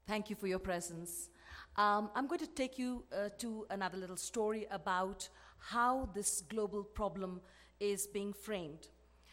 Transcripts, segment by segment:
Thank you for your presence. I'm going to take you to another little story about how this global problem is being framed.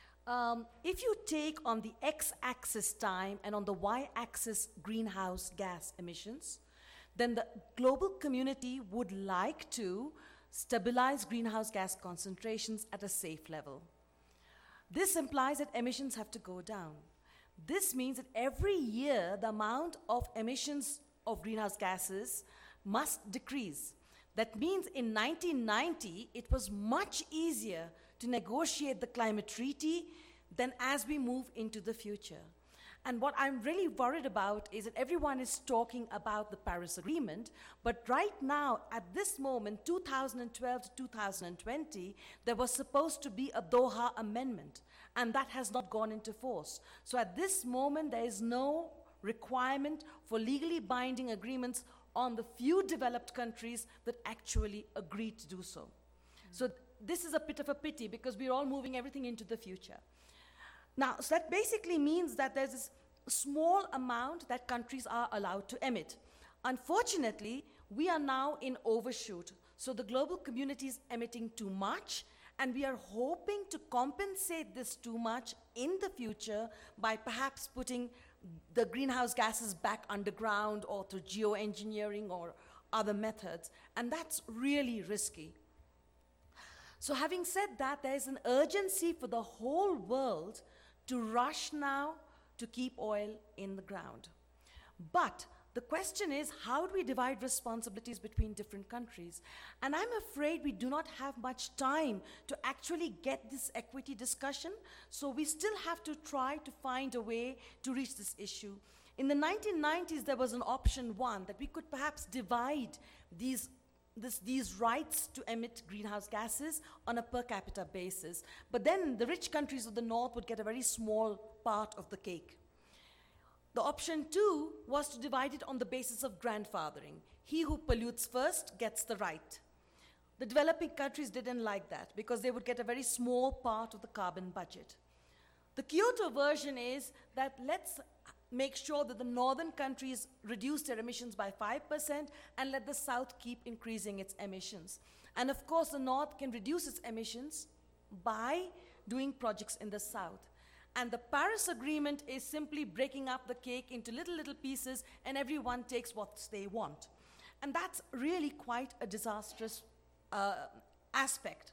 If you take on the x-axis time and on the y-axis greenhouse gas emissions, then the global community would like to stabilize greenhouse gas concentrations at a safe level. This implies that emissions have to go down. This means that every year the amount of emissions of greenhouse gases must decrease. That means in 1990, it was much easier to negotiate the climate treaty than as we move into the future. And what I'm really worried about is that everyone is talking about the Paris Agreement, but right now, at this moment, 2012 to 2020, there was supposed to be a Doha Amendment, and that has not gone into force. So at this moment, there is no requirement for legally binding agreements on the few developed countries that actually agreed to do so. So this is a bit of a pity because we're all moving everything into the future. Now, so that basically means that there's this small amount that countries are allowed to emit. Unfortunately, we are now in overshoot. So the global community is emitting too much, and we are hoping to compensate this too much in the future by perhaps putting the greenhouse gases back underground or through geoengineering or other methods, and that's really risky. So having said that, there is an urgency for the whole world to rush now to keep oil in the ground. But the question is, how do we divide responsibilities between different countries? And I'm afraid we do not have much time to actually get this equity discussion, so we still have to try to find a way to reach this issue. In the 1990s, there was an option one, that we could perhaps divide these rights to emit greenhouse gases on a per capita basis. But then the rich countries of the north would get a very small part of the cake. The option two was to divide it on the basis of grandfathering. He who pollutes first gets the right. The developing countries didn't like that because they would get a very small part of the carbon budget. The Kyoto version is that let's make sure that the northern countries reduce their emissions by 5% and let the south keep increasing its emissions. And of course, the north can reduce its emissions by doing projects in the south. And the Paris Agreement is simply breaking up the cake into little pieces, and everyone takes what they want. And that's really quite a disastrous aspect.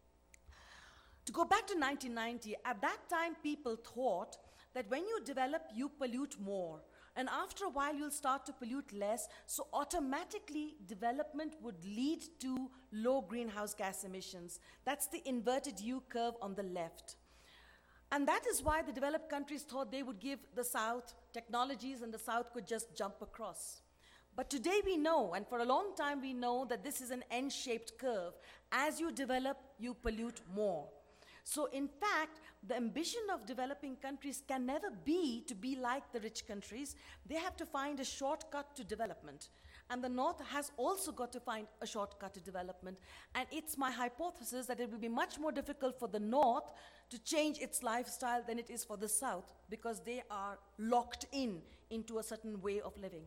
To go back to 1990, at that time people thought that when you develop, you pollute more. And after a while, you'll start to pollute less, so automatically development would lead to low greenhouse gas emissions. That's the inverted U curve on the left. And that is why the developed countries thought they would give the South technologies and the South could just jump across. But today we know, and for a long time we know, that this is an N-shaped curve. As you develop, you pollute more. So in fact, the ambition of developing countries can never be to be like the rich countries. They have to find a shortcut to development. And the North has also got to find a shortcut to development. And it's my hypothesis that it will be much more difficult for the North to change its lifestyle than it is for the South, because they are locked into a certain way of living.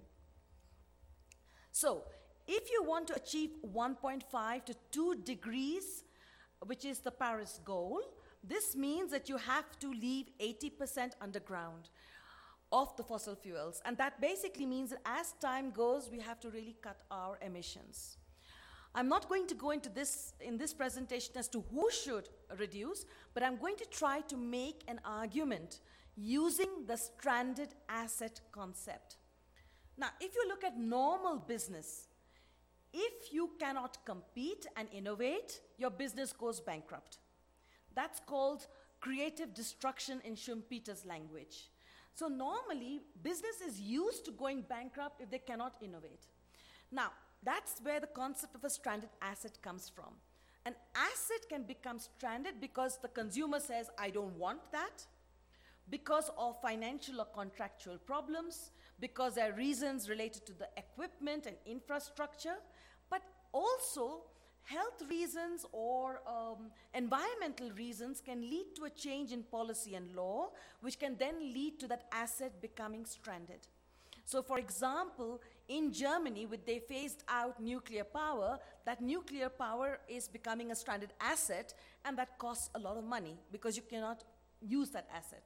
So if you want to achieve 1.5 to 2 degrees, which is the Paris goal, this means that you have to leave 80% underground of the fossil fuels. And that basically means that as time goes, we have to really cut our emissions. I'm not going to go into this in this presentation as to who should reduce, but I'm going to try to make an argument using the stranded asset concept. Now, if you look at normal business, if you cannot compete and innovate, your business goes bankrupt. That's called creative destruction in Schumpeter's language. So normally, business is used to going bankrupt if they cannot innovate. Now, that's where the concept of a stranded asset comes from. An asset can become stranded because the consumer says, I don't want that, because of financial or contractual problems, because there are reasons related to the equipment and infrastructure, but also health reasons or environmental reasons can lead to a change in policy and law, which can then lead to that asset becoming stranded. So, for example, in Germany, with they phased out nuclear power, that nuclear power is becoming a stranded asset, and that costs a lot of money because you cannot use that asset.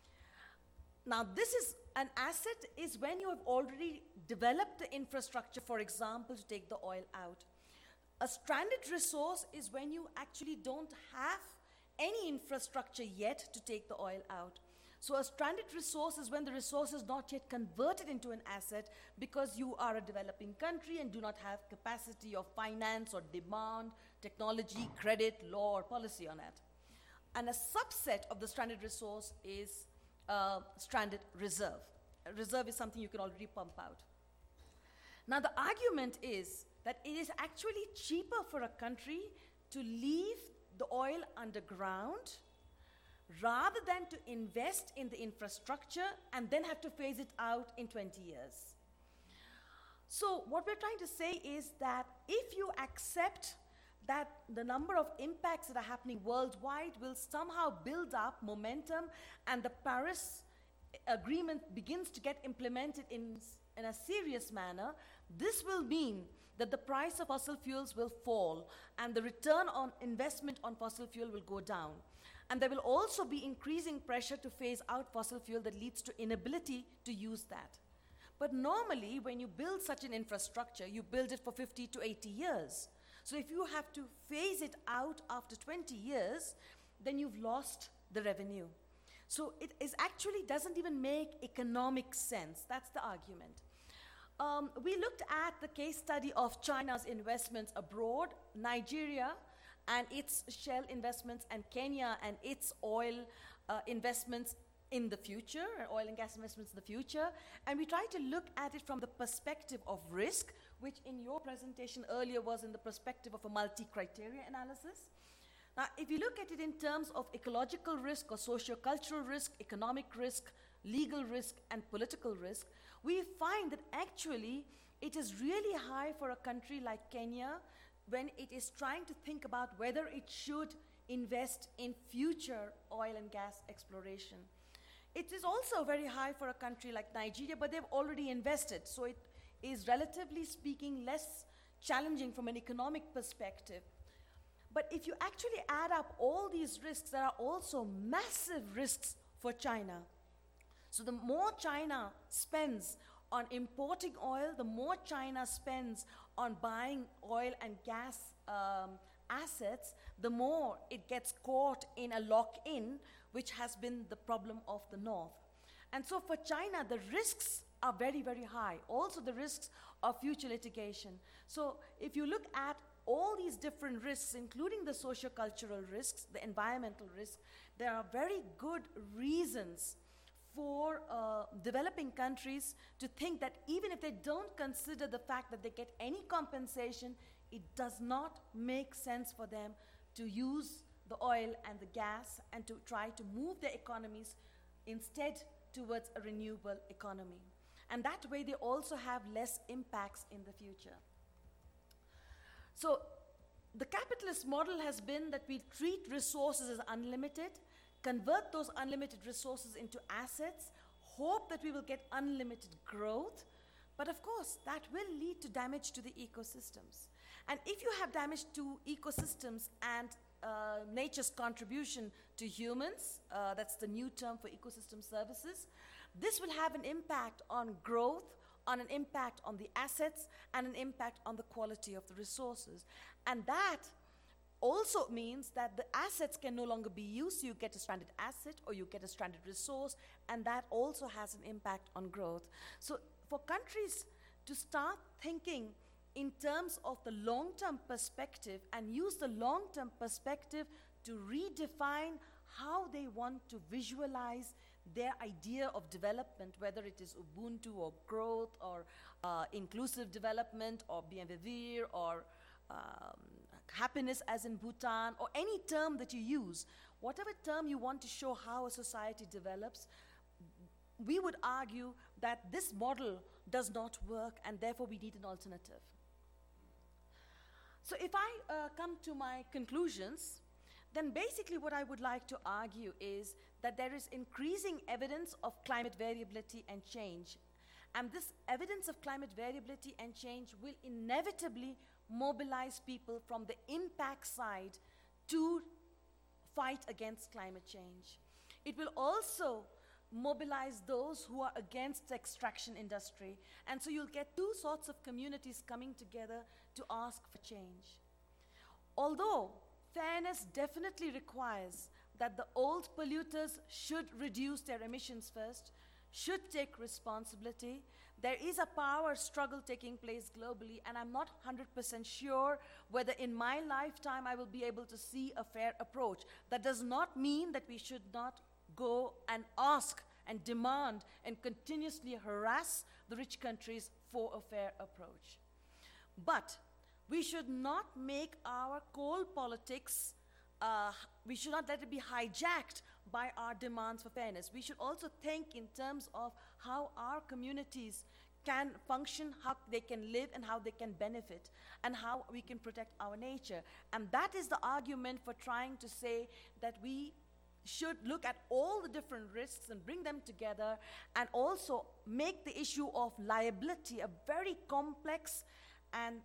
Now, this is an asset is when you have already developed the infrastructure, for example, to take the oil out. A stranded resource is when you actually don't have any infrastructure yet to take the oil out. So a stranded resource is when the resource is not yet converted into an asset because you are a developing country and do not have capacity of finance or demand, technology, credit, law, or policy on it. And a subset of the stranded resource is stranded reserve. A reserve is something you can already pump out. Now the argument is that it is actually cheaper for a country to leave the oil underground rather than to invest in the infrastructure and then have to phase it out in 20 years. So what we're trying to say is that if you accept that the number of impacts that are happening worldwide will somehow build up momentum and the Paris Agreement begins to get implemented in a serious manner, this will mean that the price of fossil fuels will fall and the return on investment on fossil fuel will go down. And there will also be increasing pressure to phase out fossil fuel that leads to inability to use that. But normally, when you build such an infrastructure, you build it for 50 to 80 years. So if you have to phase it out after 20 years, then you've lost the revenue. So it actually doesn't even make economic sense. That's the argument. We looked at the case study of China's investments abroad, Nigeria and its shale investments, and Kenya and its oil investments in the future, oil and gas investments in the future. And we tried to look at it from the perspective of risk, which in your presentation earlier was in the perspective of a multi-criteria analysis. Now, if you look at it in terms of ecological risk or socio-cultural risk, economic risk, legal risk, and political risk, we find that actually it is really high for a country like Kenya when it is trying to think about whether it should invest in future oil and gas exploration. It is also very high for a country like Nigeria, but they've already invested, so it is relatively speaking less challenging from an economic perspective. But if you actually add up all these risks, there are also massive risks for China. So the more China spends on importing oil, the more China spends on buying oil and gas assets, the more it gets caught in a lock-in, which has been the problem of the North. And so for China, the risks are very, very high. Also the risks of future litigation. So if you look at all these different risks, including the socio-cultural risks, the environmental risks, there are very good reasons for developing countries to think that even if they don't consider the fact that they get any compensation, it does not make sense for them to use the oil and the gas and to try to move their economies instead towards a renewable economy. And that way they also have less impacts in the future. So the capitalist model has been that we treat resources as unlimited, convert those unlimited resources into assets, hope that we will get unlimited growth, but of course that will lead to damage to the ecosystems. And if you have damage to ecosystems and nature's contribution to humans, that's the new term for ecosystem services, this will have an impact on growth, on an impact on the assets, and an impact on the quality of the resources. And that also means that the assets can no longer be used, so you get a stranded asset or you get a stranded resource, and that also has an impact on growth. So for countries to start thinking in terms of the long-term perspective and use the long-term perspective to redefine how they want to visualize their idea of development, whether it is Ubuntu or growth or inclusive development or bien vivre or happiness as in Bhutan, or any term that you use, whatever term you want to show how a society develops, we would argue that this model does not work and therefore we need an alternative. So if I come to my conclusions, then basically what I would like to argue is that there is increasing evidence of climate variability and change. And this evidence of climate variability and change will inevitably mobilize people from the impact side to fight against climate change. It will also mobilize those who are against the extraction industry. And so you'll get two sorts of communities coming together to ask for change. Although fairness definitely requires that the old polluters should reduce their emissions first, should take responsibility, there is a power struggle taking place globally, and I'm not 100% sure whether in my lifetime I will be able to see a fair approach. That does not mean that we should not go and ask and demand and continuously harass the rich countries for a fair approach. But we should not make our coal politics, we should not let it be hijacked by our demands for fairness. We should also think in terms of how our communities can function, how they can live, and how they can benefit, and how we can protect our nature. And that is the argument for trying to say that we should look at all the different risks and bring them together, and also make the issue of liability a very complex and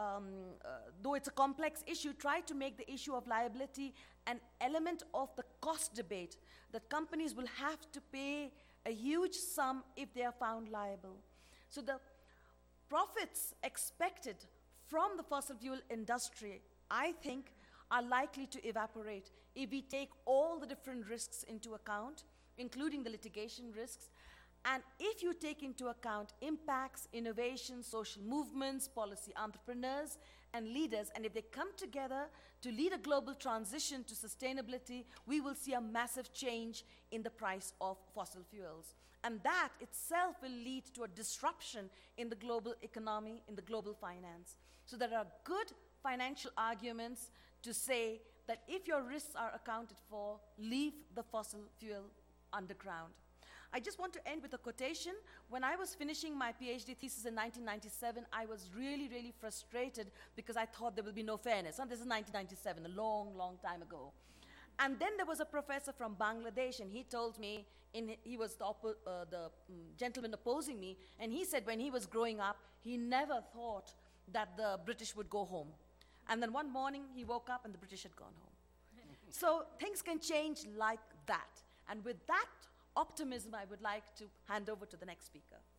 though it's a complex issue, try to make the issue of liability an element of the cost debate, that companies will have to pay a huge sum if they are found liable. So the profits expected from the fossil fuel industry, I think, are likely to evaporate if we take all the different risks into account, including the litigation risks. And if you take into account impacts, innovation, social movements, policy entrepreneurs, and leaders, and if they come together to lead a global transition to sustainability, we will see a massive change in the price of fossil fuels. And that itself will lead to a disruption in the global economy, in the global finance. So there are good financial arguments to say that if your risks are accounted for, leave the fossil fuel underground. I just want to end with a quotation. When I was finishing my PhD thesis in 1997, I was really, really frustrated because I thought there will be no fairness. And this is 1997, a long, long time ago. And then there was a professor from Bangladesh, and he told me, he was the gentleman opposing me, and he said when he was growing up, he never thought that the British would go home. And then one morning, he woke up and the British had gone home. So things can change like that. And with that optimism, I would like to hand over to the next speaker.